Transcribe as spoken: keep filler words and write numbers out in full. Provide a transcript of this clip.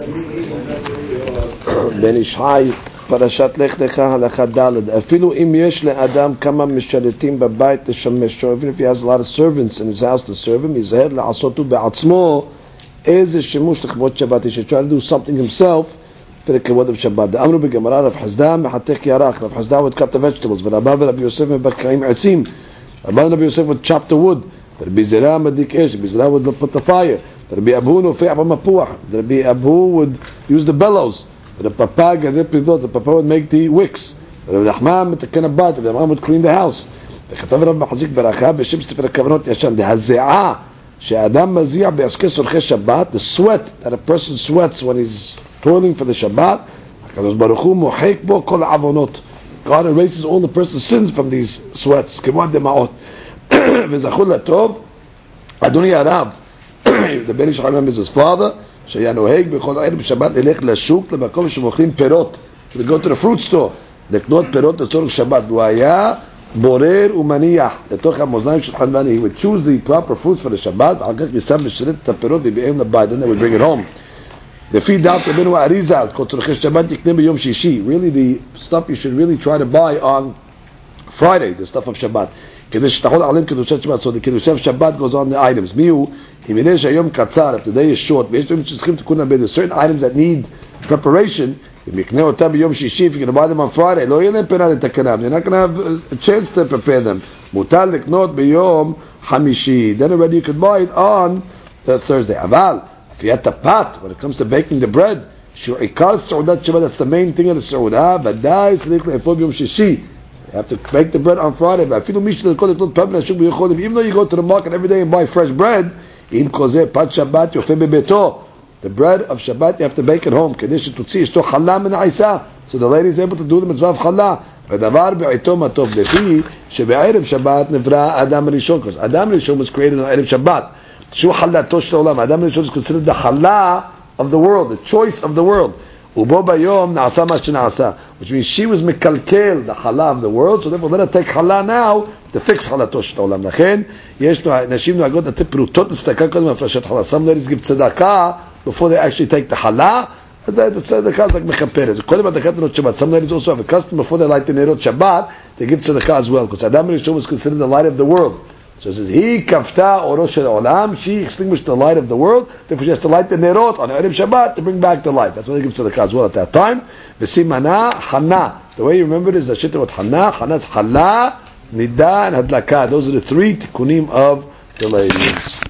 בן איש חי, פרשת לך לך הלכה ד' אפילו אם יש לאדם כמה משרתים בבית לשמשו, even if he has a lot of servants in his house to serve him, יזהר לעשותו בעצמו איזה שימוש לכבוד שבת. He should try to do something himself for the כבוד of שבת. אמרו בגמרא רב חסדא מחתך ירח, רב חסדא would cut the vegetables, ורבא ורבי יוסף מבקעים עצים, רבא ורבי יוסף would chop the wood, ורבי זרע מדיק אש, רבי זרע would put the fire, ורבי אבו נופח במפוח, ורבי אבו would use the bellows, the papa gathered pidot, the papa would make the wicks, the Rahman מתקן הבת, the Rahman would clean the house. וכתב רב מחזיק ברכה בשם ספר הכוונות ישן, ההזיעה שהאדם מזיע בעסקי צורכי שבת, the sweat that a person sweats when he's toiling for the Shabbat, הקדוש ברוך הוא מוחק בו כל העוונות. God erases all the person's sins from these sweats, כמו הדמעות. וזכור לטוב, אדוני הרב, the Ben Ish Chai remembers his father, שהיה נוהג בכל ערב בשבת ללך לשוק למקום שמוכרים פירות, to go to the fruit store, לקנות פירות לצורך שבת, הוא היה בורר ומניח לתוך המאזניים של חנווני. He would choose the proper fruits for the Shabbat, ואחר כך ישם בשרת את הפירות וביאים לבית, then they would bring it home. לפי דעת רבנו האריזה, כל צורכי שבת יקנה ביום שישי. Really the stuff you should really try to buy on Friday, the stuff of Shabbat, כדי שתחול עליהם קדושת שבת. So the קדושת שבת goes on the items. מי הוא? אם יראה שהיום קצר, if the day is short, ויש דברים שצריכים תיקון הרבה, there's certain items that need preparation, אם יקנה אותה ביום שישי, if you're going to buy them on Friday, לא יהיה להם פנה לתקנם, you're not going to have a chance to prepare them. מותר לקנות ביום חמישי, then already you could buy it on the Thursday. אבל, if you have to pot, when it comes to baking the bread, שעיקר סעודת שבת, that's the main thing of the סעודה, ודאי צריך לאפות ביום שישי. You have to bake the bread on Friday, ואפילו מי שתלכות לקנות פרק לשוק ביכולים, even though you go to the market every day and buy fresh bread, אם כל זה פת שבת יופה בביתו, the bread of Shabbat you have to bake at home, כדי שתוציא אשתו חלה מן העיסה, so the lady is able to do the מצווה חלה. ודבר בעיתו מה טוב, לפי שבערב שבת נברא האדם הראשון, because אדם הראשון was created on ערב שבת, שהוא חלתו של העולם. האדם הראשון is considered the חלה of the world, the choice of the world, ובו ביום נעשה מה שנעשה, which means she was מקלקל the חלה of the world, so therefore let her take חלה now to fix חלתו של העולם. לכן יש נשים נוהגות לתת פרוטות לצדקה קודם הפרשת חלה. Some ladies give צדקה before they actually take the חלה, אז הצדקה זה רק מכפרת. קודם הדלקת נרות שבת. Some ladies also have a custom before they light the נרות שבת, they give צדקה as well, because האדם הראשון was considered the light of the world. So it says, היא כפתה אורו של העולם, she extinguished the light of the world, therefore she has to light the nerot on Erev Shabbat to bring back the light. That's why they give tzedakah as well at that time. V'simana, Hana. The way you remember it is the shit about Hana. Hana is Hala, Nida, and Hadlaka. Those are the three tikkunim of the ladies.